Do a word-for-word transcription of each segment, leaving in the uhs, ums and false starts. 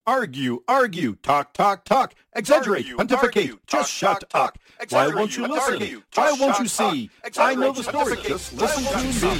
Argue, argue, talk, talk, talk, exaggerate, Argue, pontificate, argue, just talk, shut talk, up. talk, Why won't you exaggerate, listen? argue, Why just won't you shut see? up. I know the Exaggerate, story, pontificate, just listen why won't to you me.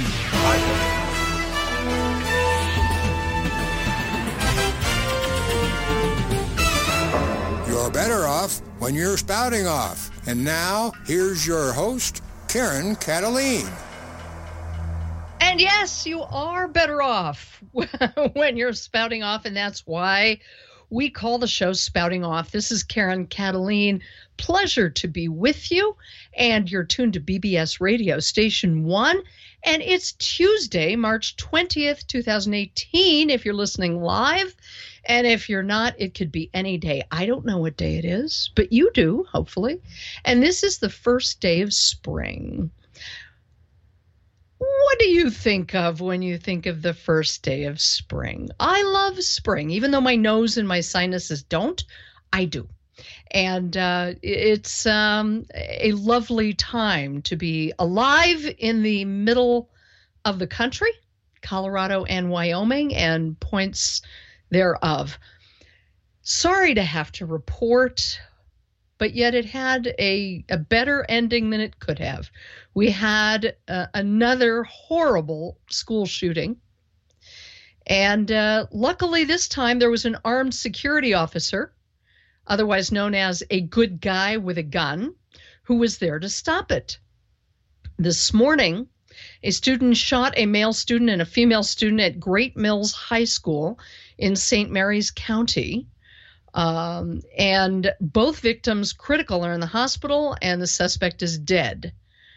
You're better off when you're spouting off. And now, here's your host, Karen Cataline. And yes, you are better off when you're spouting off, and that's why we call the show Spouting Off. This is Karen Cataline. Pleasure to be with you, and you're tuned to B B S Radio Station one, and it's Tuesday, March twentieth, twenty eighteen, if you're listening live, and if you're not, it could be any day. I don't know what day it is, but you do, hopefully, and this is the first day of spring. What do you think of when you think of the first day of spring? I love spring. Even though my nose and my sinuses don't, I do. And uh, it's um, a lovely time to be alive in the middle of the country, Colorado and Wyoming, and points thereof. Sorry to have to report, but yet it had a, a better ending than it could have. We had uh, another horrible school shooting. And uh, luckily this time there was an armed security officer, otherwise known as a good guy with a gun, who was there to stop it. This morning, a student shot a male student and a female student at Great Mills High School in Saint Mary's County. Um, and both victims, critical, are in the hospital, and the suspect is dead.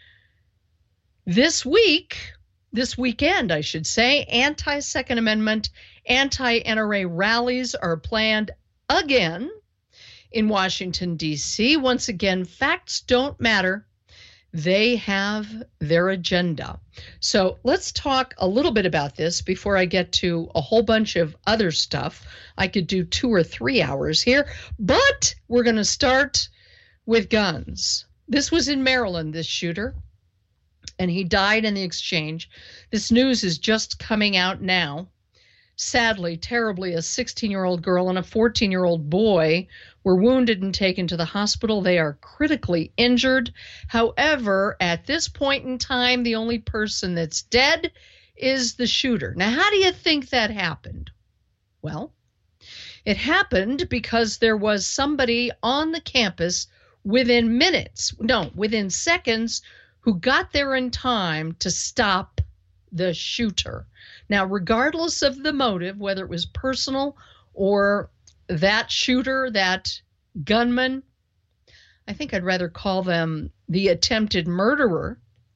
This week, this weekend, I should say, anti-Second Amendment, anti-N R A rallies are planned again in Washington, D C. Once again, facts don't matter. They have their agenda. So let's talk a little bit about this before I get to a whole bunch of other stuff. I could do two or three hours here, but we're going to start with guns. This was in Maryland, this shooter, and he died in the exchange. This news is just coming out now. Sadly, terribly, a sixteen-year-old girl and a fourteen-year-old boy were wounded and taken to the hospital. They are critically injured. However, at this point in time, the only person that's dead is the shooter. Now, how do you think that happened? Well, it happened because there was somebody on the campus within minutes, no, within seconds, who got there in time to stop the shooter. Now, regardless of the motive, whether it was personal or that shooter, that gunman, I think I'd rather call them the attempted murderer,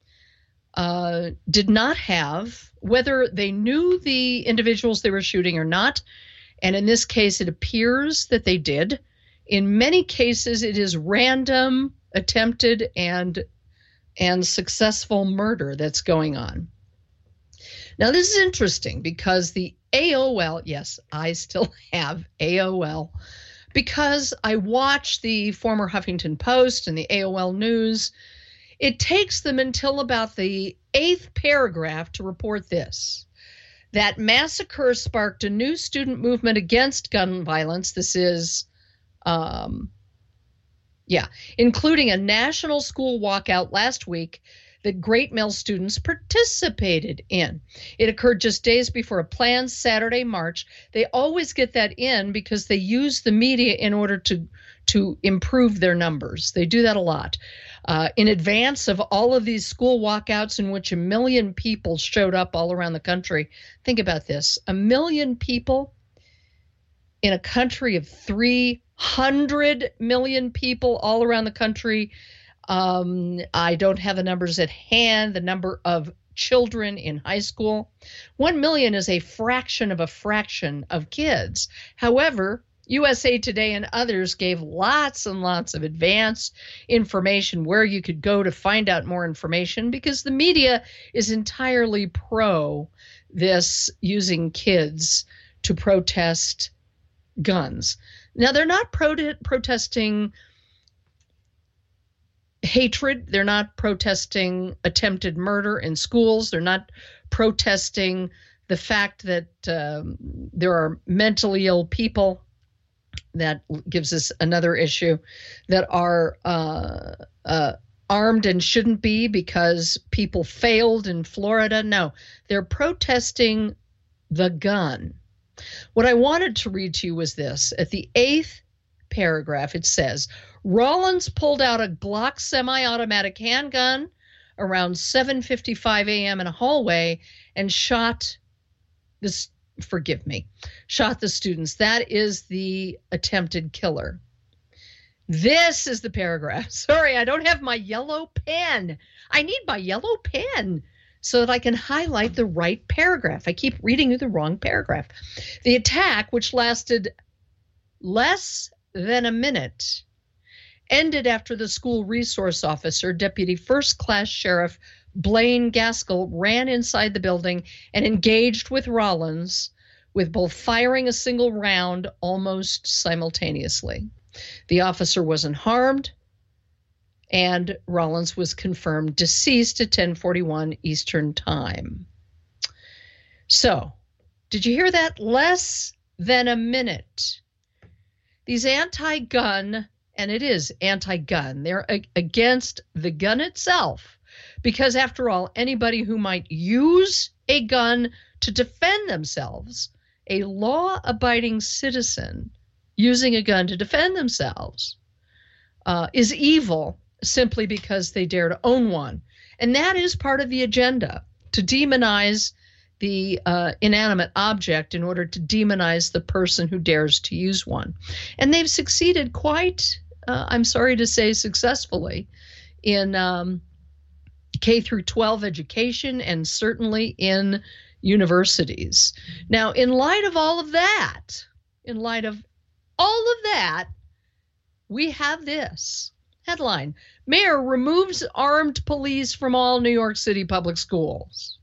uh, did not have, whether they knew the individuals they were shooting or not, and in this case, it appears that they did. In many cases, it is random, attempted, and and successful murder that's going on. Now, this is interesting because the A O L, yes, I still have A O L, because I watch the former Huffington Post and the A O L News. It takes them until about the eighth paragraph to report this. That massacre sparked a new student movement against gun violence. This is, um, yeah, including a national school walkout last week that Great Mills students participated in. It occurred just days before a planned Saturday march. They always get that in because they use the media in order to, to improve their numbers. They do that a lot. Uh, in advance of all of these school walkouts in which a million people showed up all around the country. Think about this. A million people in a country of three hundred million people all around the country. Um, I don't have the numbers at hand, the number of children in high school. One million is a fraction of a fraction of kids. However, U S A Today and others gave lots and lots of advance information where you could go to find out more information because the media is entirely pro this using kids to protest guns. Now, they're not pro- protesting hatred. They're not protesting attempted murder in schools. They're not protesting the fact that um, there are mentally ill people that gives us another issue that are uh, uh, armed and shouldn't be because people failed in Florida. No, they're protesting the gun. What I wanted to read to you was this. At the eighth paragraph, it says, Rollins pulled out a Glock semi-automatic handgun around seven fifty-five a.m. in a hallway and shot this, forgive me, shot the students. That is the attempted killer. This is the paragraph. Sorry, I don't have my yellow pen. I need my yellow pen so that I can highlight the right paragraph. I keep reading you the wrong paragraph. The attack, which lasted less than a minute, ended after the school resource officer, Deputy First Class Sheriff Blaine Gaskell, ran inside the building and engaged with Rollins, with both firing a single round almost simultaneously. The officer wasn't harmed, and Rollins was confirmed deceased at ten forty-one Eastern Time. So, did you hear that? Less than a minute. These anti-gun, and it is anti-gun, they're a- against the gun itself, because after all, anybody who might use a gun to defend themselves, a law-abiding citizen using a gun to defend themselves, uh, is evil simply because they dare to own one. And that is part of the agenda, to demonize the uh, inanimate object in order to demonize the person who dares to use one. And they've succeeded quite, uh, I'm sorry to say, successfully in um, K through twelve education and certainly in universities. Now, in light of all of that, in light of all of that, we have this headline: Mayor removes armed police from all New York City public schools.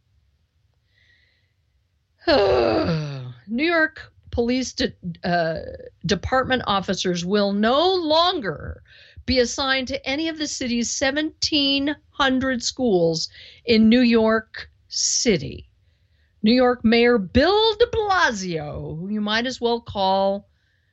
New York Police de- uh, Department officers will no longer be assigned to any of the city's seventeen hundred schools in New York City. New York Mayor Bill de Blasio, who you might as well call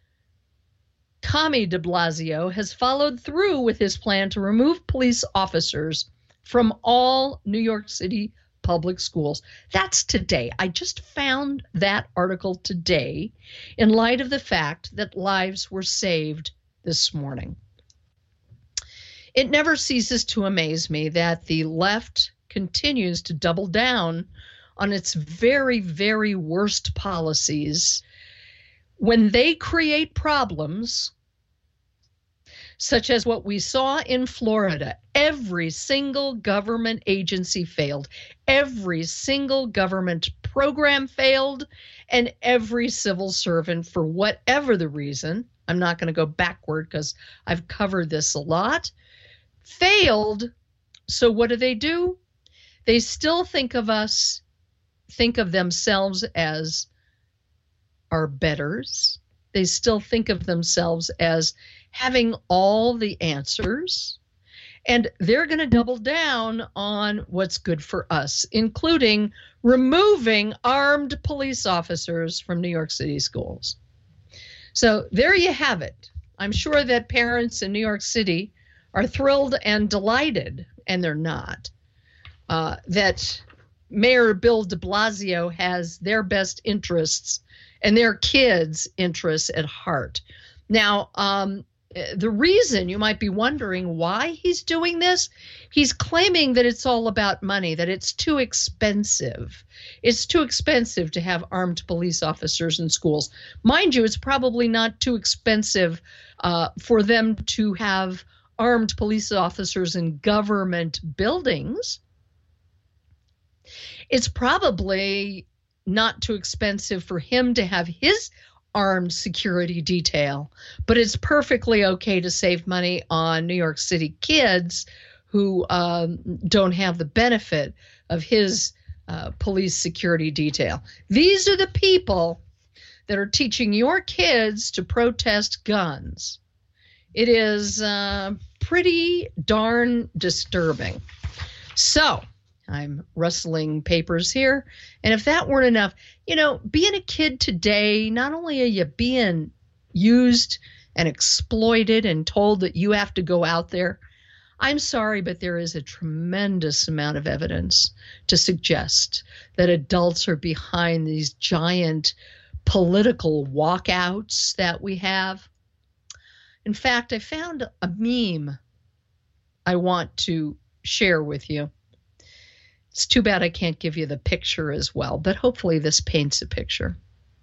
Tommy de Blasio, has followed through with his plan to remove police officers from all New York City public schools. That's today. I just found that article today in light of the fact that lives were saved this morning. It never ceases to amaze me that the left continues to double down on its very, very worst policies when they create problems such as what we saw in Florida. Every single government agency failed. Every single government program failed. And every civil servant, for whatever the reason, I'm not going to go backward because I've covered this a lot, failed. So what do they do? They still think of us, think of themselves as our betters. They still think of themselves as having all the answers, and they're going to double down on what's good for us, including removing armed police officers from New York City schools. So there you have it. I'm sure that parents in New York City are thrilled and delighted, and they're not, uh, that Mayor Bill de Blasio has their best interests and their kids' interests at heart. Now, um, the reason, you might be wondering why he's doing this, he's claiming that it's all about money, that it's too expensive. It's too expensive to have armed police officers in schools. Mind you, it's probably not too expensive uh, for them to have armed police officers in government buildings. It's probably not too expensive for him to have his armed security detail, but it's perfectly okay to save money on New York City kids who um, don't have the benefit of his uh, police security detail. These are the people that are teaching your kids to protest guns. It is uh, pretty darn disturbing. So, I'm rustling papers here. And if that weren't enough, you know, being a kid today, not only are you being used and exploited and told that you have to go out there. I'm sorry, but there is a tremendous amount of evidence to suggest that adults are behind these giant political walkouts that we have. In fact, I found a meme I want to share with you. It's too bad I can't give you the picture as well, but hopefully this paints a picture.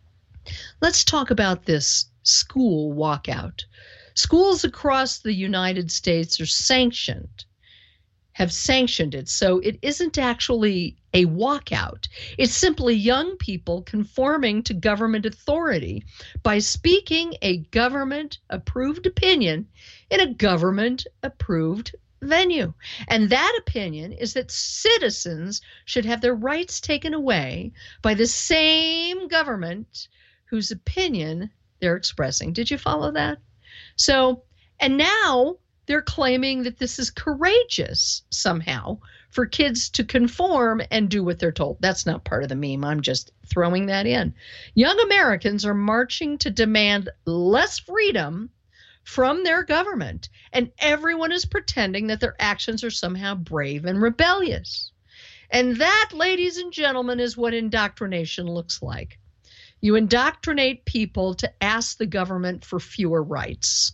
Let's talk about this school walkout. Schools across the United States are sanctioned, have sanctioned it, so it isn't actually a walkout. It's simply young people conforming to government authority by speaking a government-approved opinion in a government-approved venue. And that opinion is that citizens should have their rights taken away by the same government whose opinion they're expressing. Did you follow that? So, and now they're claiming that this is courageous somehow for kids to conform and do what they're told. That's not part of the meme. I'm just throwing that in. Young Americans are marching to demand less freedom from their government, and everyone is pretending that their actions are somehow brave and rebellious. And that, ladies and gentlemen, is what indoctrination looks like. You indoctrinate people to ask the government for fewer rights.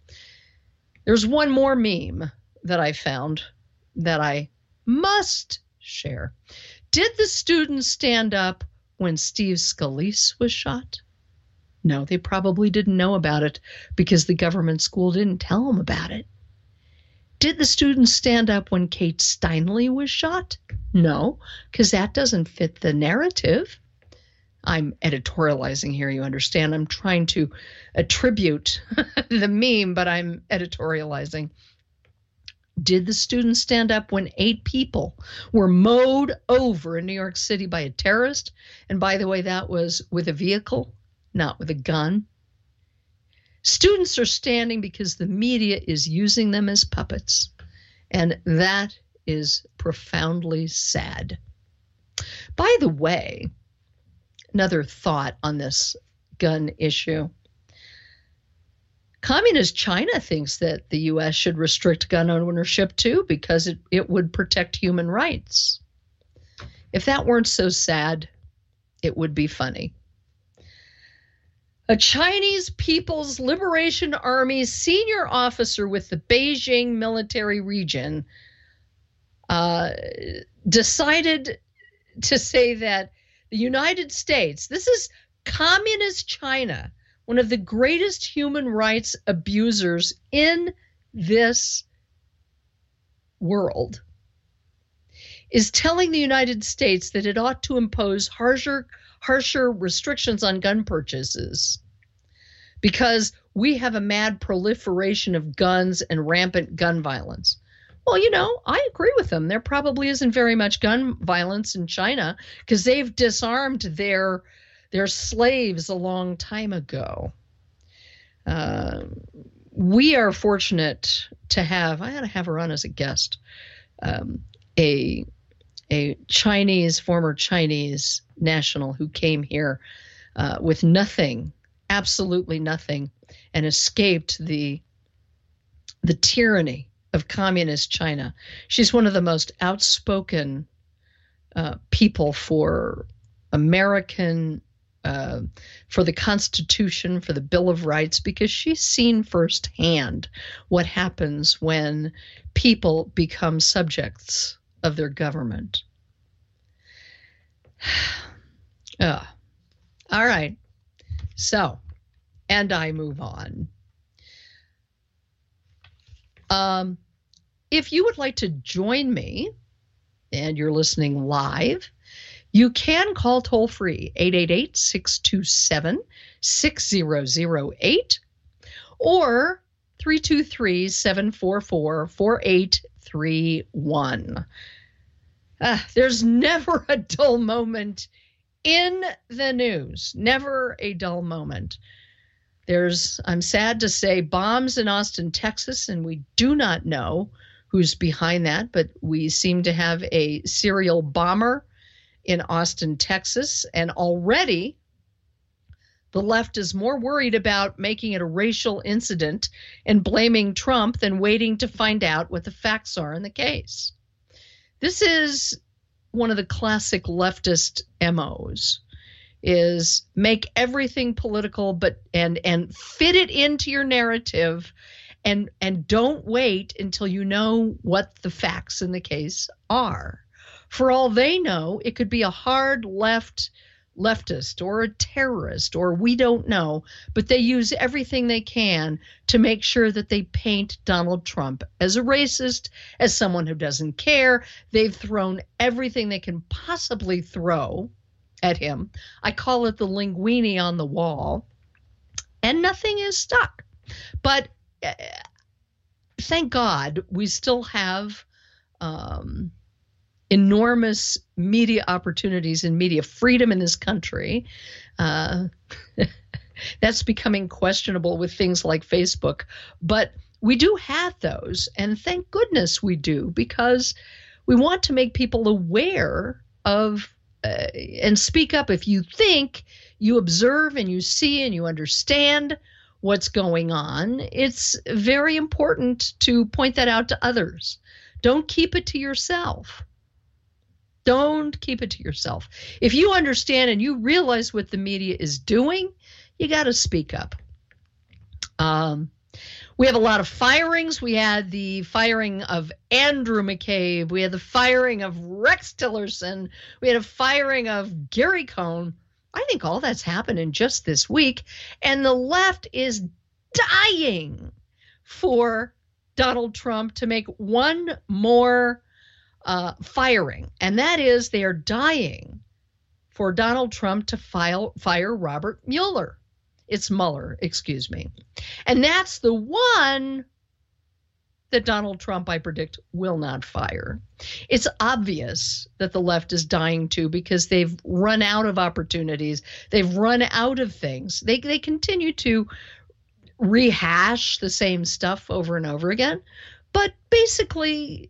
There's one more meme that I found that I must share. Did the students stand up when Steve Scalise was shot? No, they probably didn't know about it because the government school didn't tell them about it. Did the students stand up when Kate Steinle was shot? No, because that doesn't fit the narrative. I'm editorializing here, you understand. I'm trying to attribute the meme, but I'm editorializing. Did the students stand up when eight people were mowed over in New York City by a terrorist? And by the way, that was with a vehicle, not with a gun. Students are standing because the media is using them as puppets, and that is profoundly sad. By the way, another thought on this gun issue. Communist China thinks that the U S should restrict gun ownership too because it, it would protect human rights. If that weren't so sad, it would be funny. A Chinese People's Liberation Army senior officer with the Beijing military region uh, decided to say that the United States, this is communist China, one of the greatest human rights abusers in this world, is telling the United States that it ought to impose harsher, harsher restrictions on gun purchases because we have a mad proliferation of guns and rampant gun violence. Well, you know, I agree with them. There probably isn't very much gun violence in China because they've disarmed their their slaves a long time ago. Uh, we are fortunate to have, I had to have her on as a guest, um, a, a Chinese, former Chinese national who came here uh, with nothing, absolutely nothing, and escaped the the tyranny of communist China. She's one of the most outspoken uh, people for American, uh, for the Constitution, for the Bill of Rights, because she's seen firsthand what happens when people become subjects of their government. uh, all right. So, and I move on. Um, if you would like to join me and you're listening live, you can call toll free eight eight eight, six two seven, six zero zero eight or three two three, seven four four, four eight three one. Uh, there's never a dull moment in the news, never a dull moment. There's, I'm sad to say, bombs in Austin, Texas, and we do not know who's behind that, but we seem to have a serial bomber in Austin, Texas, and already The left is more worried about making it a racial incident and blaming Trump than waiting to find out what the facts are in the case. This is one of the classic leftist M Os, is make everything political, but and and fit it into your narrative, and and don't wait until you know what the facts in the case are. For all they know, it could be a hard left leftist or a terrorist, or we don't know, but they use everything they can to make sure that they paint Donald Trump as a racist, as someone who doesn't care. They've thrown everything they can possibly throw at him. I call it the linguine on the wall, and nothing is stuck. But uh, thank God we still have um, enormous media opportunities and media freedom in this country. Uh, that's becoming questionable with things like Facebook, but we do have those, and thank goodness we do, because we want to make people aware of uh, and speak up if you think, you observe and you see and you understand what's going on. It's very important to point that out to others. Don't keep it to yourself. Don't keep it to yourself. If you understand and you realize what the media is doing, you got to speak up. Um, we have a lot of firings. We had the firing of Andrew McCabe. We had the firing of Rex Tillerson. We had a firing of Gary Cohn. I think all that's happened in just this week. And the left is dying for Donald Trump to make one more Uh, firing, and that is they are dying for Donald Trump to file, fire Robert Mueller. It's Mueller, excuse me. And that's the one that Donald Trump, I predict, will not fire. It's obvious that the left is dying too, because they've run out of opportunities. They've run out of things. They, they continue to rehash the same stuff over and over again. But basically,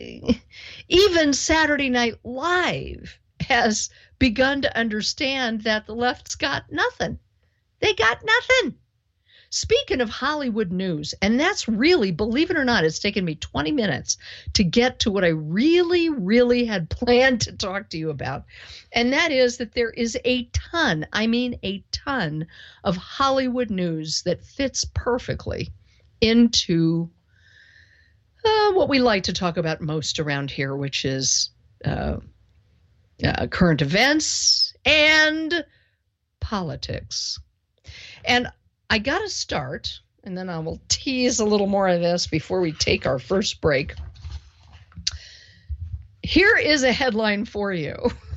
even Saturday Night Live has begun to understand that the left's got nothing. They got nothing. Speaking of Hollywood news, and that's really, believe it or not, it's taken me twenty minutes to get to what I really, really had planned to talk to you about. And that is that there is a ton, I mean a ton, of Hollywood news that fits perfectly into Uh, what we like to talk about most around here, which is uh, uh, current events and politics. And I got to start, and then I will tease a little more of this before we take our first break. Here is a headline for you.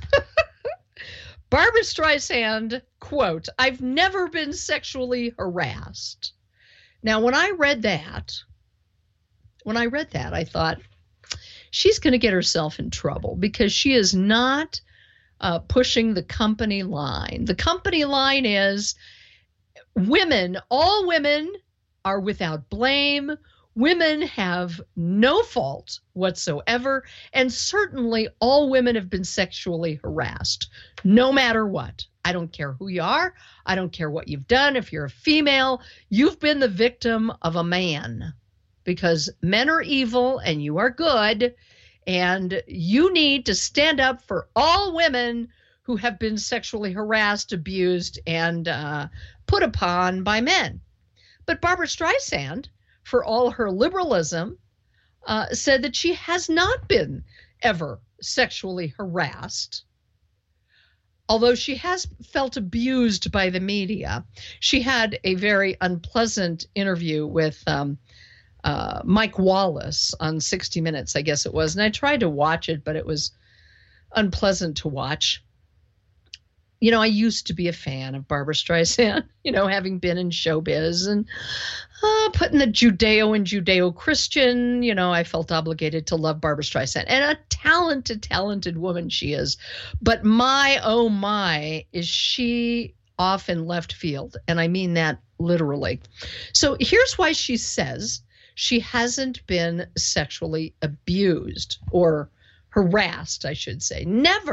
Barbra Streisand, quote, "I've never been sexually harassed." Now, when I read that, When I read that, I thought, she's going to get herself in trouble, because she is not uh, pushing the company line. The company line is women, all women are without blame. Women have no fault whatsoever. And certainly all women have been sexually harassed, no matter what. I don't care who you are. I don't care what you've done. If you're a female, you've been the victim of a man. Because men are evil and you are good, and you need to stand up for all women who have been sexually harassed, abused, and uh, put upon by men. But Barbra Streisand, for all her liberalism, uh, said that she has not been ever sexually harassed. Although she has felt abused by the media. She had a very unpleasant interview with um, Uh, Mike Wallace on sixty minutes, I guess it was. And I tried to watch it, but it was unpleasant to watch. You know, I used to be a fan of Barbra Streisand, you know, having been in showbiz and uh, putting the Judeo and Judeo-Christian, you know, I felt obligated to love Barbra Streisand. And a talented, talented woman she is. But my, oh my, is she off in left field. And I mean that literally. So here's why she says she hasn't been sexually abused or harassed, I should say. Never.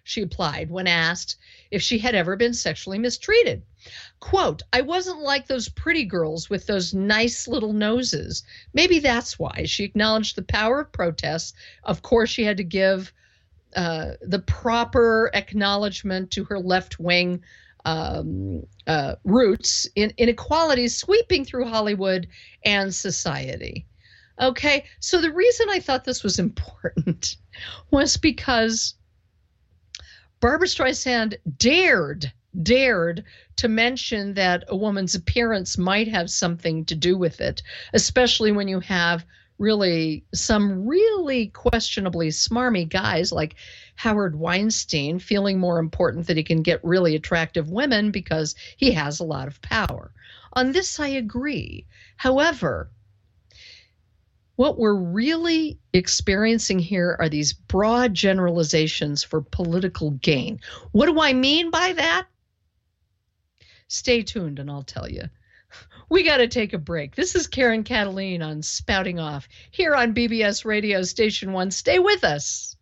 she applied when asked if she had ever been sexually mistreated. Quote, I wasn't like those pretty girls with those nice little noses. Maybe that's why. She acknowledged the power of protest. Of course, she had to give uh, the proper acknowledgement to her left-wing um, uh, roots in inequalities sweeping through Hollywood and society. Okay, so the reason I thought this was important was because Barbra Streisand dared, dared to mention that a woman's appearance might have something to do with it, especially when you have really some really questionably smarmy guys like Howard Weinstein feeling more important that he can get really attractive women because he has a lot of power. On this, I agree. However, what we're really experiencing here are these broad generalizations for political gain. What do I mean by that? Stay tuned and I'll tell you. We got to take a break. This is Karen Kataline on Spouting Off here on B B S Radio Station one. Stay with us.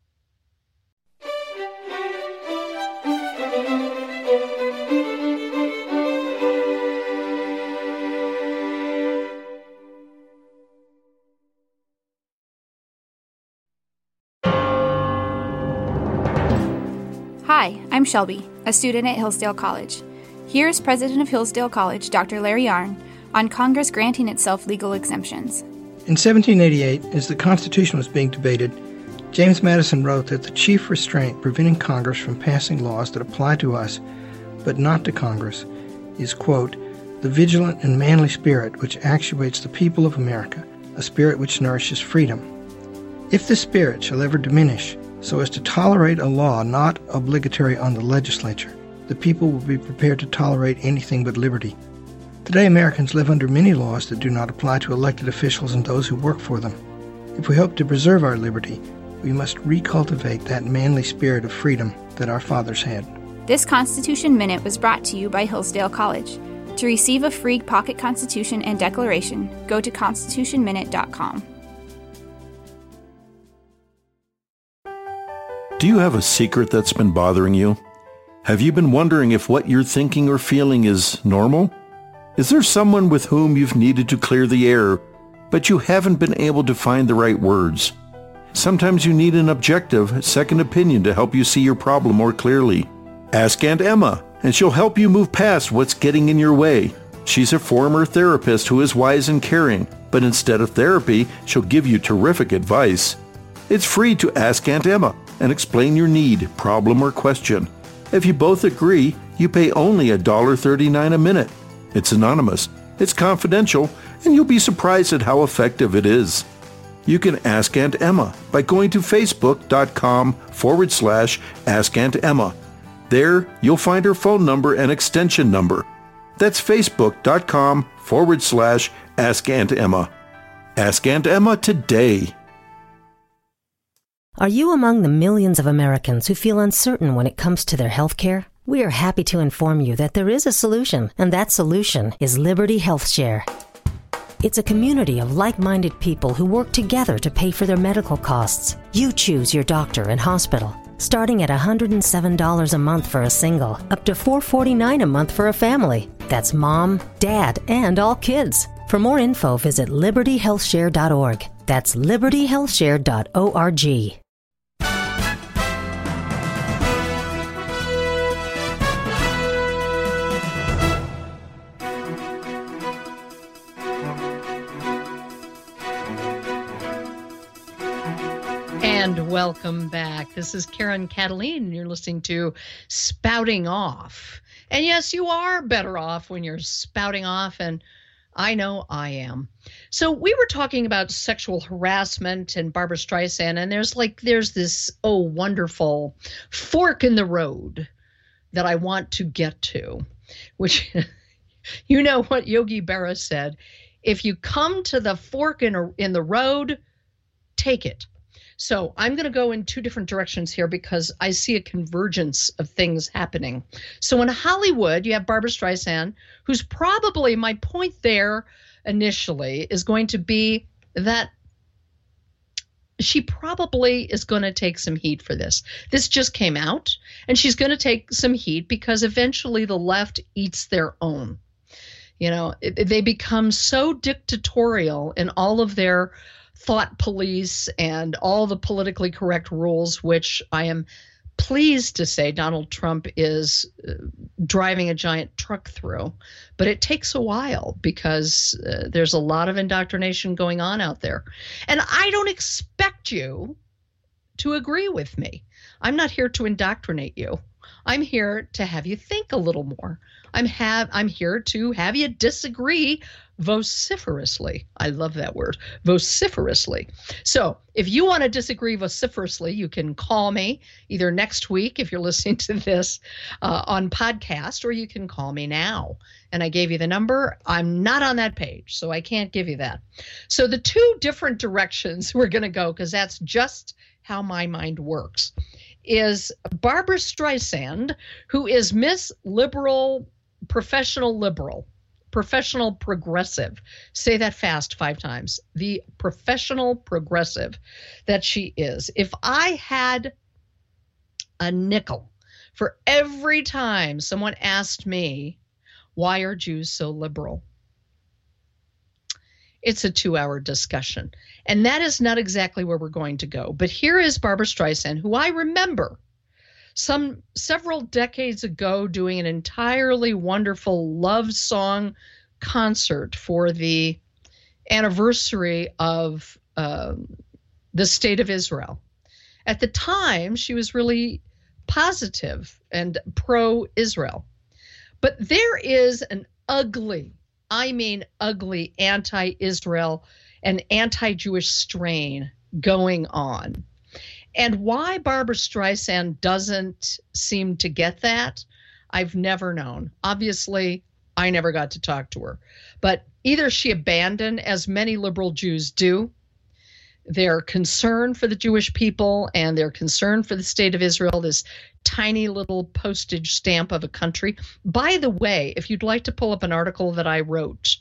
Hi, I'm Shelby, a student at Hillsdale College. Here's President of Hillsdale College, Doctor Larry Arnn, on Congress granting itself legal exemptions. In seventeen eighty-eight, as the Constitution was being debated, James Madison wrote that the chief restraint preventing Congress from passing laws that apply to us, but not to Congress, is, quote, the vigilant and manly spirit which actuates the people of America, a spirit which nourishes freedom. If this spirit shall ever diminish, so as to tolerate a law not obligatory on the legislature, the people will be prepared to tolerate anything but liberty. Today, Americans live under many laws that do not apply to elected officials and those who work for them. If we hope to preserve our liberty, we must recultivate that manly spirit of freedom that our fathers had. This Constitution Minute was brought to you by Hillsdale College. To receive a free pocket Constitution and Declaration, go to constitution minute dot com. Do you have a secret that's been bothering you? Have you been wondering if what you're thinking or feeling is normal? Is there someone with whom you've needed to clear the air, but you haven't been able to find the right words? Sometimes you need an objective, second opinion to help you see your problem more clearly. Ask Aunt Emma, and she'll help you move past what's getting in your way. She's a former therapist who is wise and caring, but instead of therapy, she'll give you terrific advice. It's free to ask Aunt Emma and explain your need, problem, or question. If you both agree, you pay only one dollar and thirty-nine cents a minute. It's anonymous, it's confidential, and you'll be surprised at how effective it is. You can ask Aunt Emma by going to facebook.com forward slash Ask Aunt Emma. There, you'll find her phone number and extension number. That's facebook.com forward slash Ask Aunt Emma. Ask Aunt Emma today. Are you among the millions of Americans who feel uncertain when it comes to their health care? We are happy to inform you that there is a solution, and that solution is Liberty Health Share. It's a community of like-minded people who work together to pay for their medical costs. You choose your doctor and hospital, starting at one hundred seven dollars a month for a single, up to four hundred forty-nine dollars a month for a family. That's mom, dad, and all kids. For more info, visit liberty health share dot org. That's liberty health share dot org. And welcome back. This is Karen Kataline, and you're listening to Spouting Off. And yes, you are better off when you're spouting off, and I know I am. So we were talking about sexual harassment and Barbra Streisand, and there's like, there's this, oh, wonderful fork in the road that I want to get to, which, you know what Yogi Berra said, if you come to the fork in, a, in the road, take it. So I'm going to go in two different directions here because I see a convergence of things happening. So in Hollywood, you have Barbra Streisand, who's probably, my point there initially is going to be that she probably is going to take some heat for this. This just came out, and she's going to take some heat because eventually the left eats their own. You know, it, they become so dictatorial in all of their thought police and all the politically correct rules, which I am pleased to say Donald Trump is uh, driving a giant truck through. But it takes a while because uh, there's a lot of indoctrination going on out there. And I don't expect you to agree with me. I'm not here to indoctrinate you. I'm here to have you think a little more. I'm have I'm here to have you disagree vociferously. I love that word, vociferously. So if you want to disagree vociferously, you can call me either next week if you're listening to this uh, on podcast, or you can call me now. And I gave you the number. I'm not on that page, so I can't give you that. So the two different directions we're going to go, because that's just how my mind works, is Barbra Streisand, who is Miss Liberal, Professional Liberal, Professional Progressive. Say that fast five times. The professional progressive that she is. If I had a nickel for every time someone asked me, why are Jews so liberal? It's a two-hour discussion. And that is not exactly where we're going to go. But here is Barbra Streisand, who I remember some several decades ago doing an entirely wonderful love song concert for the anniversary of uh, the State of Israel. At the time, she was really positive and pro-Israel. But there is an ugly, I mean ugly, anti-Israel and anti-Jewish strain going on. And why Barbra Streisand doesn't seem to get that, I've never known. Obviously, I never got to talk to her. But either she abandoned, as many liberal Jews do, their concern for the Jewish people and their concern for the State of Israel, this tiny little postage stamp of a country. By the way, if you'd like to pull up an article that I wrote,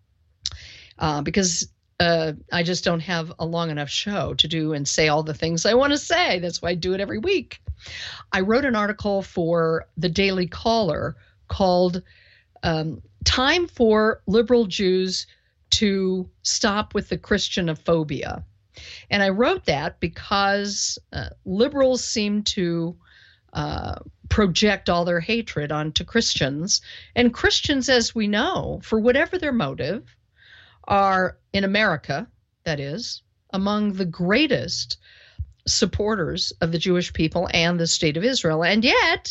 uh, because uh, I just don't have a long enough show to do and say all the things I want to say. That's why I do it every week. I wrote an article for the Daily Caller called um, Time for Liberal Jews to Stop with the Christianophobia. And I wrote that because uh, liberals seem to uh, project all their hatred onto Christians. And Christians, as we know, for whatever their motive, are, in America, that is, among the greatest supporters of the Jewish people and the State of Israel. And yet,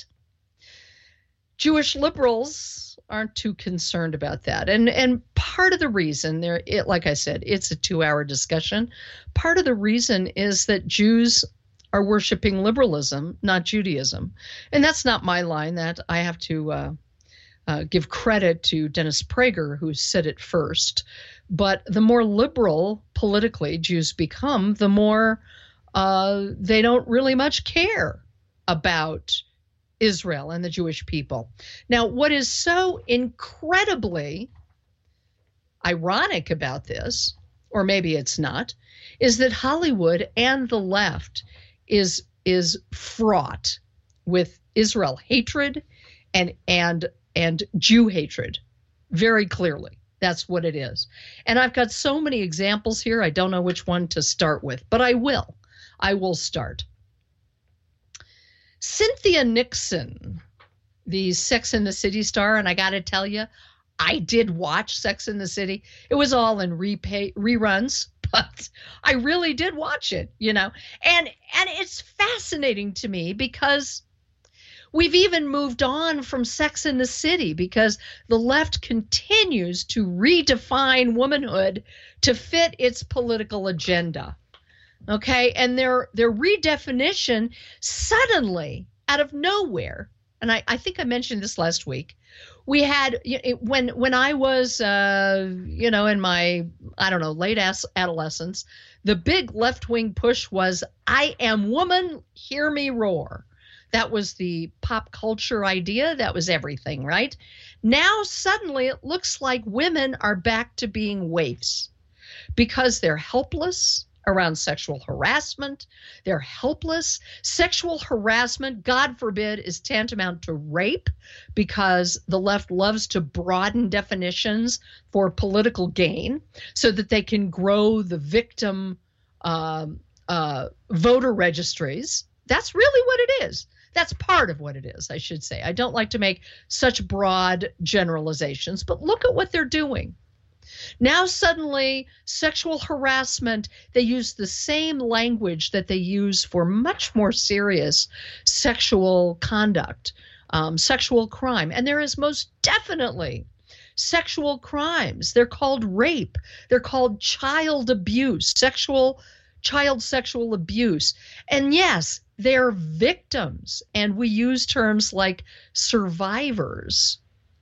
Jewish liberals aren't too concerned about that. And and part of the reason, there, it, like I said, it's a two-hour discussion. Part of the reason is that Jews are worshiping liberalism, not Judaism. And that's not my line. That I have to uh, uh, give credit to Dennis Prager, who said it first. But the more liberal politically Jews become, the more uh, they don't really much care about Israel and the Jewish people. Now, what is so incredibly ironic about this, or maybe it's not, is that Hollywood and the left is is fraught with Israel hatred and and and Jew hatred, very clearly. That's what it is. And I've got so many examples here, I don't know which one to start with, but I will. I will start. Cynthia Nixon, the Sex and the City star, and I got to tell you, I did watch Sex and the City. It was all in repay, reruns, but I really did watch it, you know. And and it's fascinating to me because we've even moved on from Sex and the City because the left continues to redefine womanhood to fit its political agenda. Okay, and their their redefinition suddenly, out of nowhere, and I, I think I mentioned this last week, we had, it, when when I was, uh, you know, in my, I don't know, late adolescence, the big left-wing push was, I am woman, hear me roar. That was the pop culture idea. That was everything, right? Now, suddenly, it looks like women are back to being waifs because they're helpless, around sexual harassment. They're helpless. Sexual harassment, God forbid, is tantamount to rape because the left loves to broaden definitions for political gain so that they can grow the victim um, uh, voter registries. That's really what it is. That's part of what it is, I should say. I don't like to make such broad generalizations, but look at what they're doing. Now suddenly, sexual harassment, they use the same language that they use for much more serious sexual conduct, um, sexual crime. And there is most definitely sexual crimes. They're called rape. They're called child abuse, sexual, child sexual abuse. And yes, they're victims. And we use terms like survivors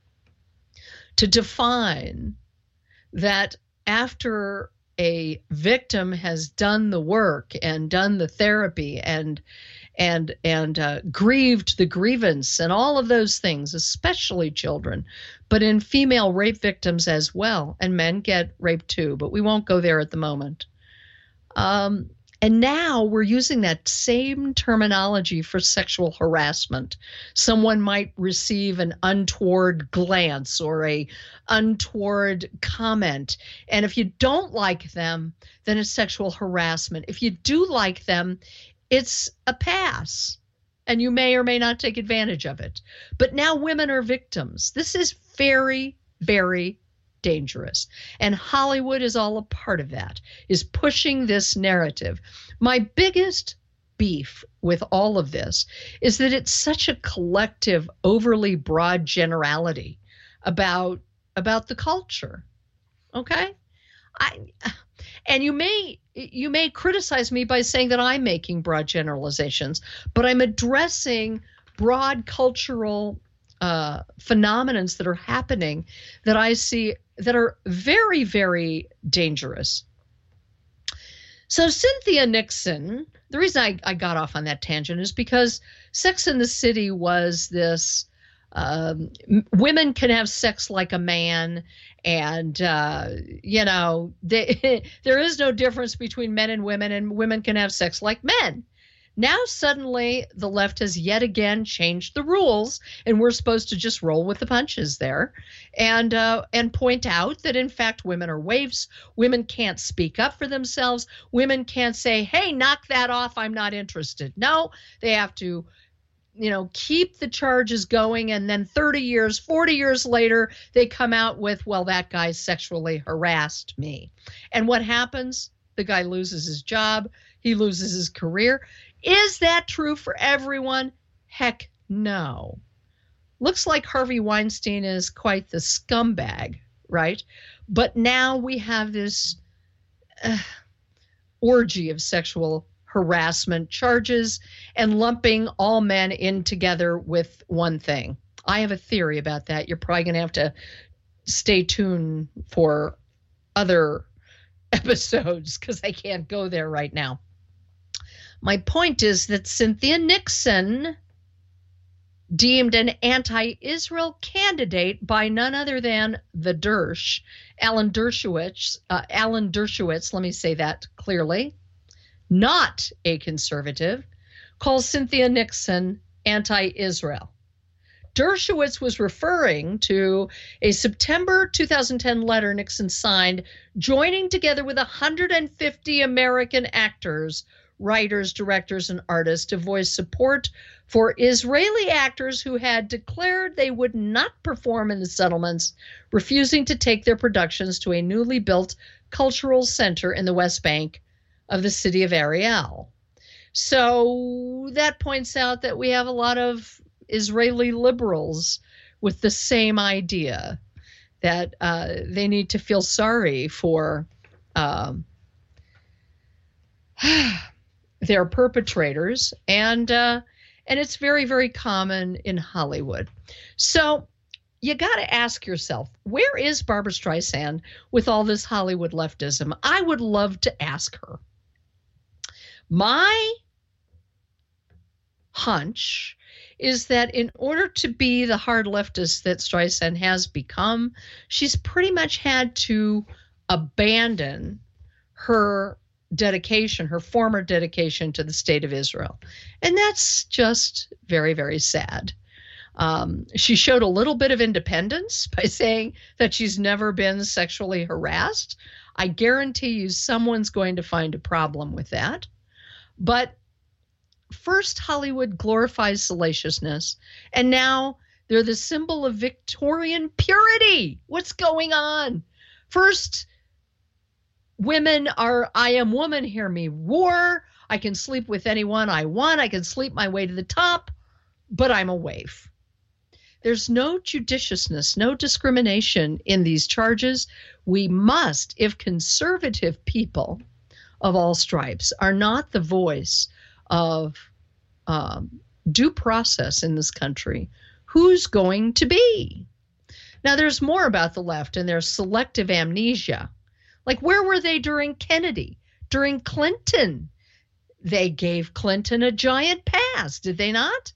to define that after a victim has done the work and done the therapy and and and uh, grieved the grievance and all of those things, especially children, but in female rape victims as well, and men get raped too, but we won't go there at the moment. Um, And now we're using that same terminology for sexual harassment. Someone might receive an untoward glance or a untoward comment. And if you don't like them, then it's sexual harassment. If you do like them, it's a pass. And you may or may not take advantage of it. But now women are victims. This is very, very dangerous. And Hollywood is all a part of that, is pushing this narrative. My biggest beef with all of this is that it's such a collective, overly broad generality about, about the culture. Okay? I, and you may you may criticize me by saying that I'm making broad generalizations, but I'm addressing broad cultural uh, phenomenons that are happening that I see that are very, very dangerous. So Cynthia Nixon, the reason I, I got off on that tangent is because Sex and the City was this, um, women can have sex like a man, and, uh, you know, they, there is no difference between men and women, and women can have sex like men. Now suddenly the left has yet again changed the rules, and we're supposed to just roll with the punches there and uh, and point out that, in fact, women are waifs. Women can't speak up for themselves. Women can't say, hey, knock that off, I'm not interested. No, they have to, you know, keep the charges going, and then thirty years, forty years later, they come out with, well, that guy sexually harassed me. And what happens? The guy loses his job. He loses his career. Is that true for everyone? Heck no. Looks like Harvey Weinstein is quite the scumbag, right? But now we have this uh, orgy of sexual harassment charges and lumping all men in together with one thing. I have a theory about that. You're probably going to have to stay tuned for other episodes because I can't go there right now. My point is that Cynthia Nixon, deemed an anti-Israel candidate by none other than the Dersh, Alan Dershowitz, uh, Alan Dershowitz, let me say that clearly, not a conservative, calls Cynthia Nixon anti-Israel. Dershowitz was referring to a September two thousand ten letter Nixon signed, joining together with one hundred fifty American actors, writers, directors, and artists to voice support for Israeli actors who had declared they would not perform in the settlements, refusing to take their productions to a newly built cultural center in the West Bank of the city of Ariel. So that points out that we have a lot of Israeli liberals with the same idea that uh, they need to feel sorry for um, their perpetrators, and uh, and it's very, very common in Hollywood. So you got to ask yourself, where is Barbra Streisand with all this Hollywood leftism? I would love to ask her. My hunch is that in order to be the hard leftist that Streisand has become, she's pretty much had to abandon her dedication, her former dedication to the state of Israel. And that's just very, very sad. Um, she showed a little bit of independence by saying that she's never been sexually harassed. I guarantee you someone's going to find a problem with that. But first, Hollywood glorifies salaciousness, and now they're the symbol of Victorian purity. What's going on? First, women are, I am woman, hear me roar. I can sleep with anyone I want. I can sleep my way to the top, but I'm a waif. There's no judiciousness, no discrimination in these charges. We must, if conservative people of all stripes are not the voice of um, due process in this country, who's going to be? Now, there's more about the left and their selective amnesia. Like, where were they during Kennedy, during Clinton? They gave Clinton a giant pass, did they not?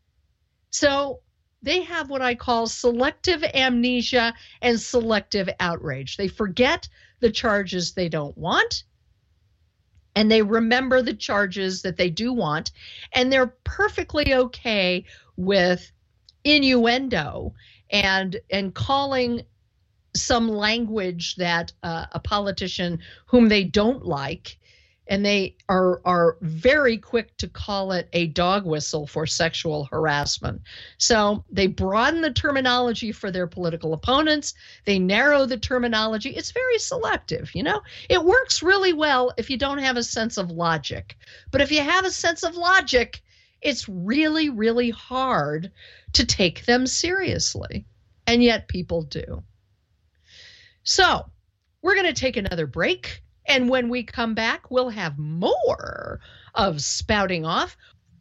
So they have what I call selective amnesia and selective outrage. They forget the charges they don't want, and they remember the charges that they do want, and they're perfectly okay with innuendo and and calling some language that uh, a politician whom they don't like, and they are are very quick to call it a dog whistle for sexual harassment. So they broaden the terminology for their political opponents. They narrow the terminology. It's very selective, you know? It works really well if you don't have a sense of logic. But if you have a sense of logic, it's really, really hard to take them seriously. And yet people do. So we're going to take another break. And when we come back, we'll have more of Spouting Off.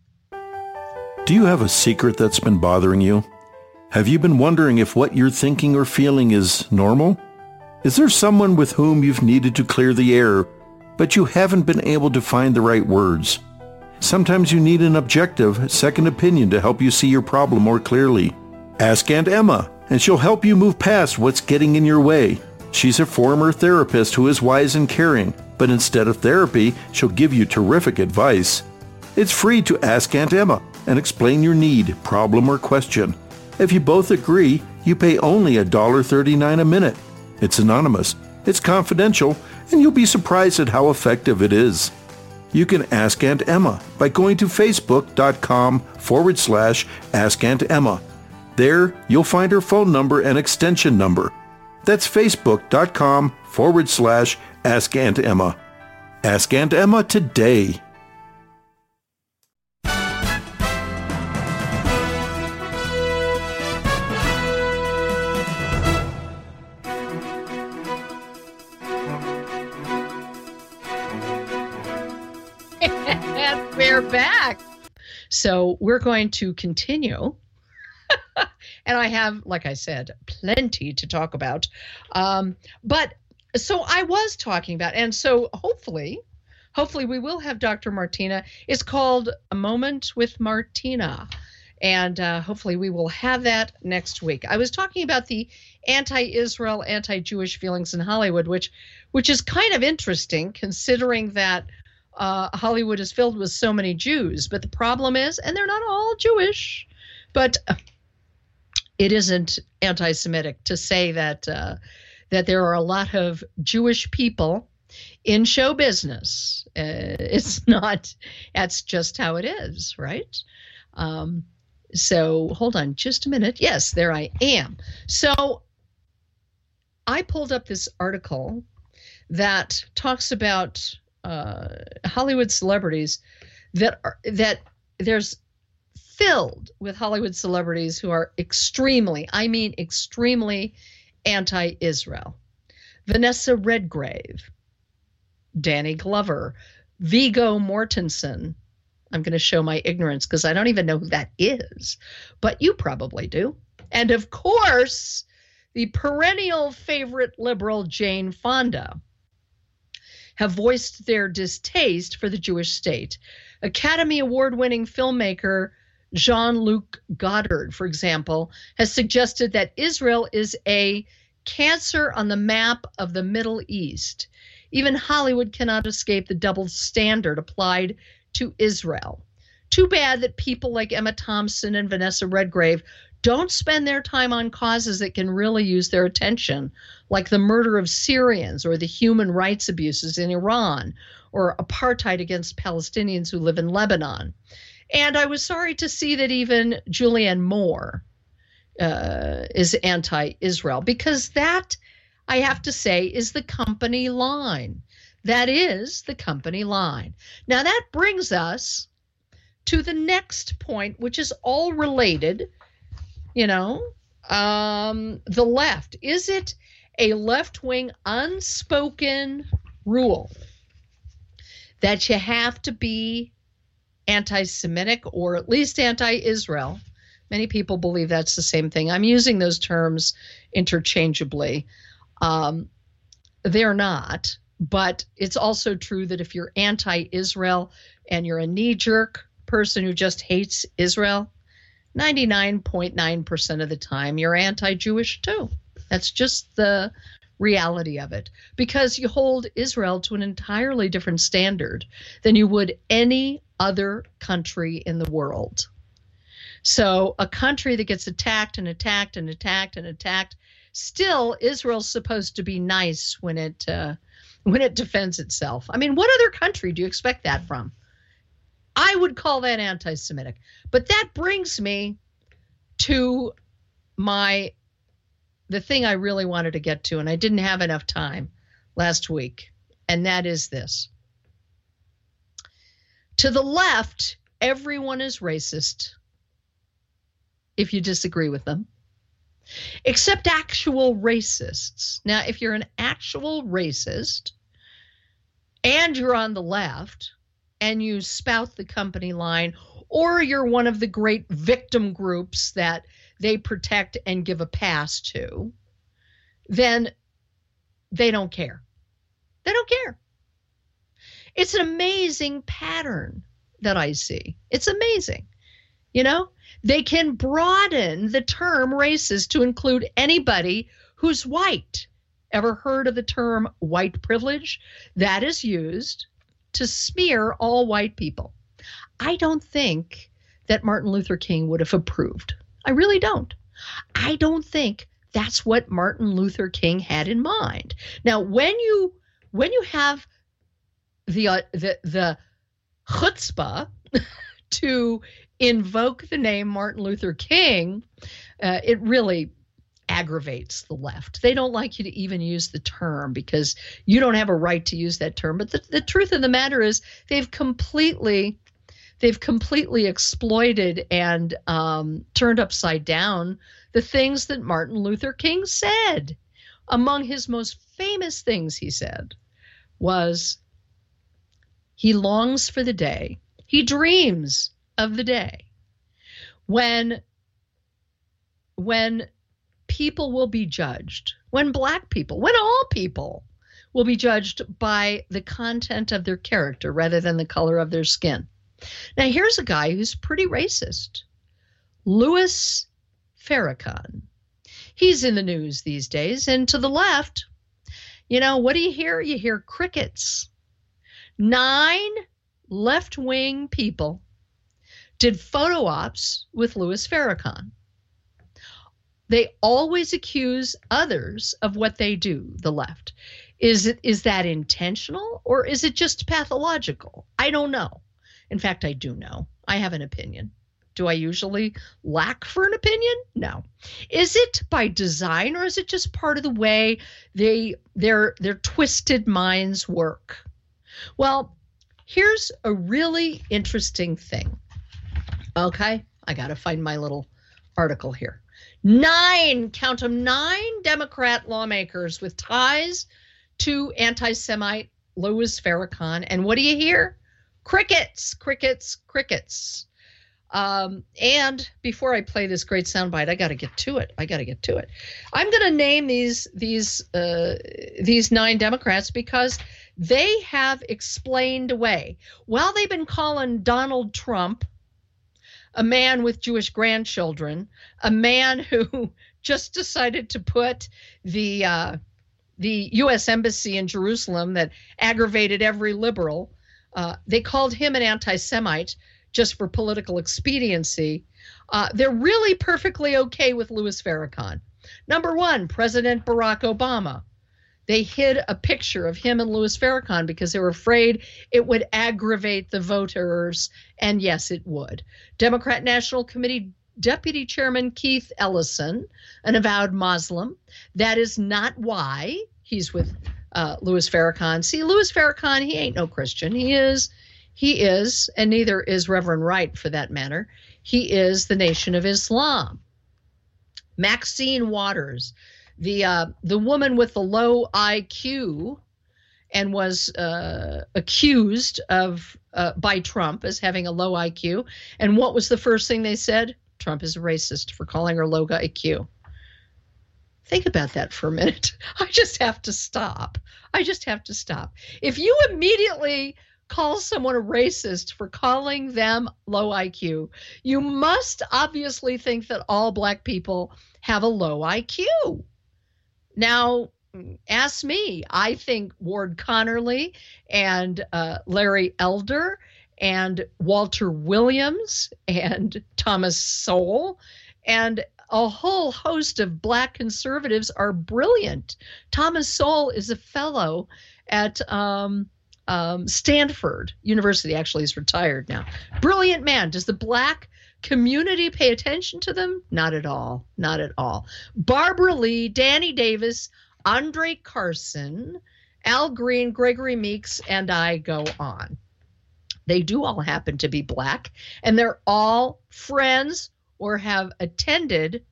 Do you have a secret that's been bothering you? Have you been wondering if what you're thinking or feeling is normal? Is there someone with whom you've needed to clear the air, but you haven't been able to find the right words? Sometimes you need an objective, second opinion to help you see your problem more clearly. Ask Aunt Emma, and she'll help you move past what's getting in your way. She's a former therapist who is wise and caring, but instead of therapy, she'll give you terrific advice. It's free to ask Aunt Emma and explain your need, problem, or question. If you both agree, you pay only one dollar and thirty-nine cents a minute. It's anonymous, it's confidential, and you'll be surprised at how effective it is. You can ask Aunt Emma by going to facebook.com forward slash Ask Aunt Emma. There, you'll find her phone number and extension number. That's facebook.com forward slash Ask Aunt Emma. Ask Aunt Emma today. And we're back. So we're going to continue. And I have, like I said, plenty to talk about. Um, but so I was talking about, and so hopefully, hopefully we will have Doctor Martina. It's called A Moment with Martina. And uh, hopefully we will have that next week. I was talking about the anti-Israel, anti-Jewish feelings in Hollywood, which which is kind of interesting considering that uh, Hollywood is filled with so many Jews. But the problem is, and they're not all Jewish, but uh, it isn't anti-Semitic to say that uh, that there are a lot of Jewish people in show business. Uh, it's not, that's just how it is, right? Um, so hold on just a minute. Yes, there I am. So I pulled up this article that talks about uh, Hollywood celebrities that are, that there's filled with Hollywood celebrities who are extremely, I mean extremely anti-Israel. Vanessa Redgrave, Danny Glover, Viggo Mortensen. I'm going to show my ignorance because I don't even know who that is, but you probably do. And of course, the perennial favorite liberal Jane Fonda have voiced their distaste for the Jewish state. Academy Award-winning filmmaker Jean-Luc Godard, for example, has suggested that Israel is a cancer on the map of the Middle East. Even Hollywood cannot escape the double standard applied to Israel. Too bad that people like Emma Thompson and Vanessa Redgrave don't spend their time on causes that can really use their attention, like the murder of Syrians or the human rights abuses in Iran or apartheid against Palestinians who live in Lebanon. And I was sorry to see that even Julianne Moore uh, is anti-Israel, because that, I have to say, is the company line. That is the company line. Now that brings us to the next point, which is all related. You know, um, the left. Is it a left-wing unspoken rule that you have to be anti-Semitic or at least anti-Israel? Many people believe that's the same thing. I'm using those terms interchangeably. Um, they're not, but it's also true that if you're anti-Israel and you're a knee-jerk person who just hates Israel, ninety-nine point nine percent of the time you're anti-Jewish too. That's just the reality of it, because you hold Israel to an entirely different standard than you would any other country in the world. So a country that gets attacked and attacked and attacked and attacked, still Israel's supposed to be nice when it uh, when it defends itself. I mean, what other country do you expect that from? I would call that anti-Semitic. But that brings me to my the thing I really wanted to get to, and I didn't have enough time last week, and that is this. To the left, everyone is racist if you disagree with them, except actual racists. Now, if you're an actual racist and you're on the left and you spout the company line, or you're one of the great victim groups that they protect and give a pass to, then they don't care. They don't care. It's an amazing pattern that I see. It's amazing. You know, they can broaden the term racist to include anybody who's white. Ever heard of the term white privilege? That is used to smear all white people. I don't think that Martin Luther King would have approved. I really don't. I don't think that's what Martin Luther King had in mind. Now, when you when you have the uh, the the chutzpah to invoke the name Martin Luther King, uh, it really aggravates the left. They don't like you to even use the term because you don't have a right to use that term. But the, the truth of the matter is they've completely they've completely exploited and um, turned upside down the things that Martin Luther King said. Among his most famous things he said was, he longs for the day, he dreams of the day when when people will be judged, when black people, when all people will be judged by the content of their character rather than the color of their skin. Now, here's a guy who's pretty racist, Louis Farrakhan. He's in the news these days, and to the left, you know, what do you hear? You hear crickets. Nine left-wing people did photo ops with Louis Farrakhan. They always accuse others of what they do, the left. Is it, is that intentional or is it just pathological? I don't know. In fact, I do know. I have an opinion. Do I usually lack for an opinion? No. Is it by design or is it just part of the way they their their twisted minds work? Well, here's a really interesting thing. Okay, I got to find my little article here. Nine, count them, nine Democrat lawmakers with ties to anti-Semite Louis Farrakhan. And what do you hear? Crickets, crickets, crickets. Um, and before I play this great soundbite, I got to get to it. I got to get to it. I'm going to name these these uh, these nine Democrats because they have explained away. While they've been calling Donald Trump a man with Jewish grandchildren, a man who just decided to put the uh, the U S embassy in Jerusalem that aggravated every liberal. Uh, they called him an anti-Semite just for political expediency. Uh, they're really perfectly okay with Louis Farrakhan. Number one, President Barack Obama. They hid a picture of him and Louis Farrakhan because they were afraid it would aggravate the voters. And yes, it would. Democrat National Committee Deputy Chairman Keith Ellison, an avowed Muslim. That is not why he's with uh, Louis Farrakhan. See, Louis Farrakhan, he ain't no Christian. He is, he is, and neither is Reverend Wright for that matter. He is the Nation of Islam. Maxine Waters, the uh, the woman with the low I Q, and was uh, accused of uh, by Trump as having a low I Q. And what was the first thing they said? Trump is a racist for calling her low I Q. Think about that for a minute. I just have to stop. I just have to stop. If you immediately call someone a racist for calling them low I Q, you must obviously think that all black people have a low I Q. Now, ask me. I think Ward Connerly and uh, Larry Elder and Walter Williams and Thomas Sowell and a whole host of black conservatives are brilliant. Thomas Sowell is a fellow at um, um, Stanford University. Actually, he's retired now. Brilliant man. Does the black community pay attention to them? Not at all. Not at all. Barbara Lee, Danny Davis, Andre Carson, Al Green, Gregory Meeks, and I go on. They do all happen to be black, and they're all friends or have attended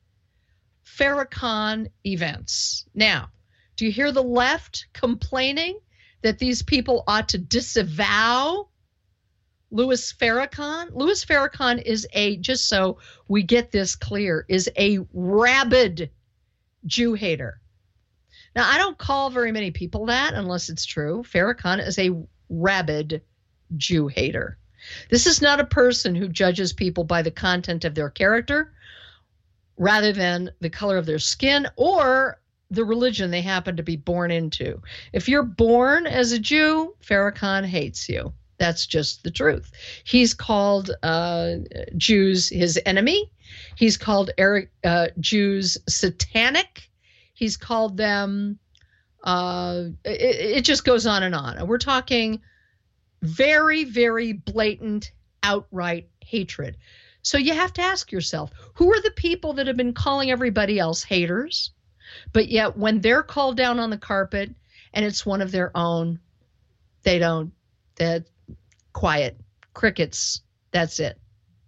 Farrakhan events. Now, do you hear the left complaining that these people ought to disavow Louis Farrakhan? Louis Farrakhan is a, just so we get this clear, is a rabid Jew hater. Now, I don't call very many people that unless it's true. Farrakhan is a rabid Jew hater. This is not a person who judges people by the content of their character rather than the color of their skin or the religion they happen to be born into. If you're born as a Jew, Farrakhan hates you. That's just the truth. He's called uh, Jews his enemy. He's called Eric, uh, Jews satanic. He's called them, uh, it, it just goes on and on. And we're talking very, very blatant, outright hatred. So you have to ask yourself, who are the people that have been calling everybody else haters, but yet when they're called down on the carpet and it's one of their own, they don't, they're quiet, crickets, that's it.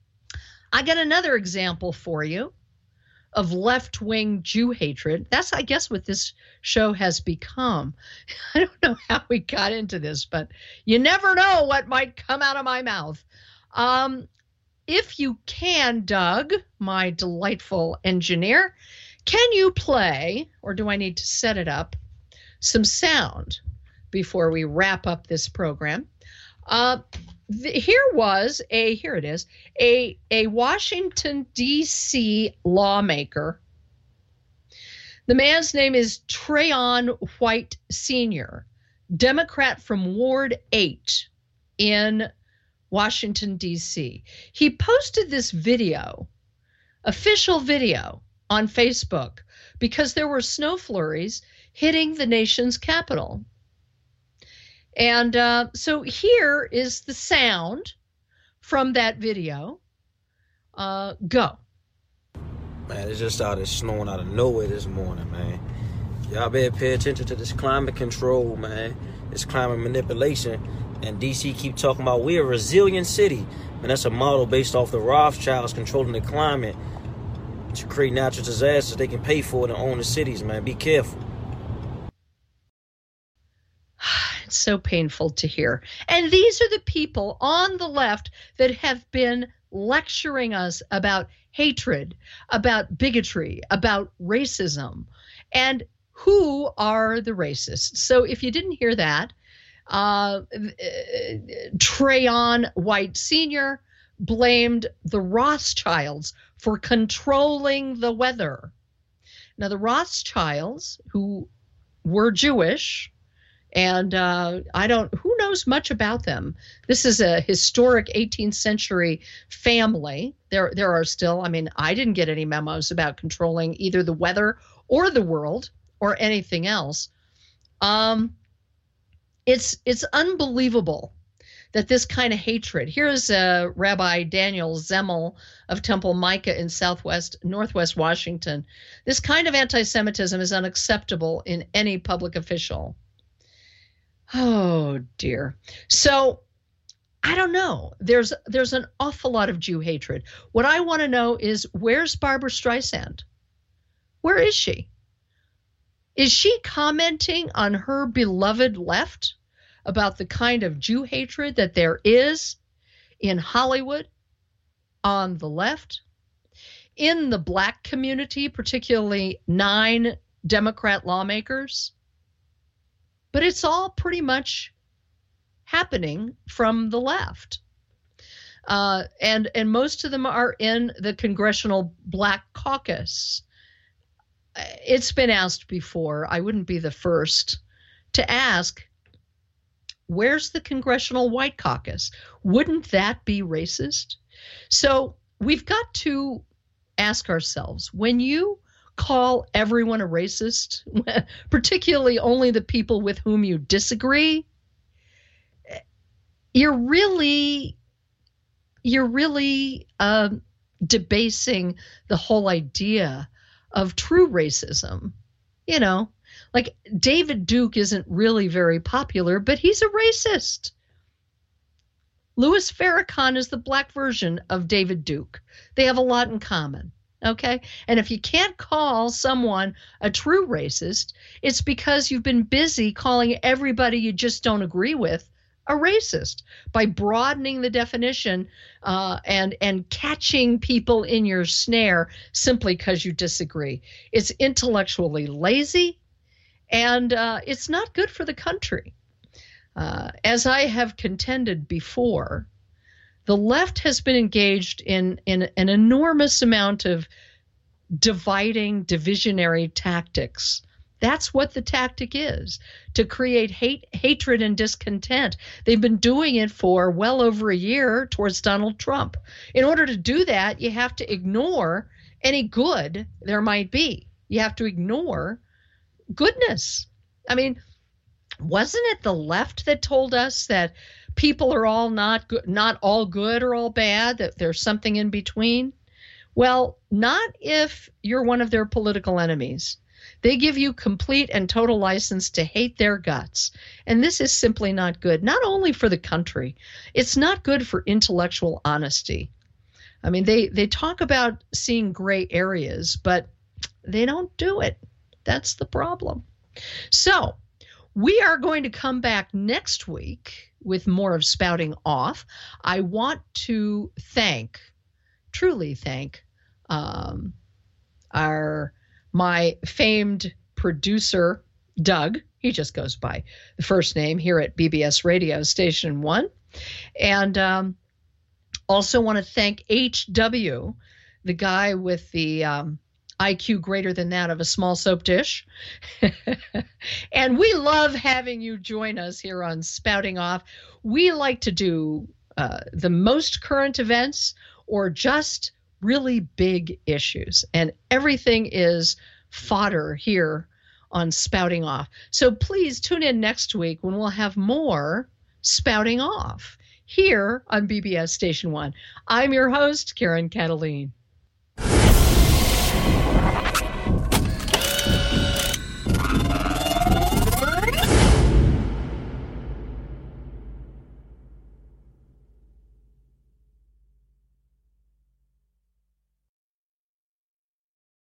I got another example for you of left-wing Jew hatred. That's, I guess, what this show has become. I don't know how we got into this, but you never know what might come out of my mouth. Um, if you can, Doug, my delightful engineer, can you play, or do I need to set it up, some sound before we wrap up this program? Uh, th- here was a, here it is, a, a Washington, D C lawmaker. The man's name is Trayon White Senior, Democrat from Ward eight in Washington, D C. He posted this video, official video, on Facebook because there were snow flurries hitting the nation's capital. And uh, so here is the sound from that video. Uh, go. Man, it just started snowing out of nowhere this morning, man. Y'all better pay attention to this climate control, man. This climate manipulation. And D C keep talking about we're a resilient city. And that's a model based off the Rothschilds controlling the climate to create natural disasters they can pay for it and own the cities, man. Be careful. It's so painful to hear. And these are the people on the left that have been lecturing us about hatred, about bigotry, about racism, and who are the racists. So if you didn't hear that, uh, Trayon White Senior blamed the Rothschilds for controlling the weather. Now, the Rothschilds, who were Jewish, and uh, I don't, who knows much about them? This is a historic eighteenth century family. There, there are still, I mean, I didn't get any memos about controlling either the weather or the world or anything else. Um, it's, it's unbelievable that this kind of hatred. Here's uh, Rabbi Daniel Zemel of Temple Micah in Southwest, Northwest Washington. This kind of anti-Semitism is unacceptable in any public official. Oh, dear. So I don't know. There's there's an awful lot of Jew hatred. What I want to know is, where's Barbara Streisand? Where is she? Is she commenting on her beloved left about the kind of Jew hatred that there is in Hollywood on the left, in the black community, particularly nine Democrat lawmakers? But it's all pretty much happening from the left. Uh, and, and most of them are in the Congressional Black Caucus. It's been asked before. I wouldn't be the first to ask, where's the Congressional White Caucus? Wouldn't that be racist? So we've got to ask ourselves, when you call everyone a racist, particularly only the people with whom you disagree, you're really, you're really uh, debasing the whole idea of true racism. You know, like David Duke isn't really very popular, but he's a racist. Louis Farrakhan is the black version of David Duke. They have a lot in common. Okay. And if you can't call someone a true racist, it's because you've been busy calling everybody you just don't agree with a racist by broadening the definition uh, and and catching people in your snare simply because you disagree. It's intellectually lazy, and uh, it's not good for the country. Uh, as I have contended before, the left has been engaged in, in an enormous amount of dividing, divisionary tactics. That's what the tactic is, to create hate, hatred and discontent. They've been doing it for well over a year towards Donald Trump. In order to do that, you have to ignore any good there might be. You have to ignore goodness. I mean, wasn't it the left that told us that people are all not good, not all good or all bad, that there's something in between? Well, not if you're one of their political enemies. They give you complete and total license to hate their guts. And this is simply not good, not only for the country, it's not good for intellectual honesty. I mean, they, they talk about seeing gray areas, but they don't do it. That's the problem. So we are going to come back next week with more of Spouting Off. I want to thank, truly thank, um, our my famed producer, Doug. He just goes by the first name here at B B S Radio Station One. And um, also want to thank H W, the guy with the um, I Q greater than that of a small soap dish. And we love having you join us here on Spouting Off. We like to do uh, the most current events or just really big issues. And everything is fodder here on Spouting Off. So please tune in next week when we'll have more Spouting Off here on B B S Station One. I'm your host, Karen Cataline.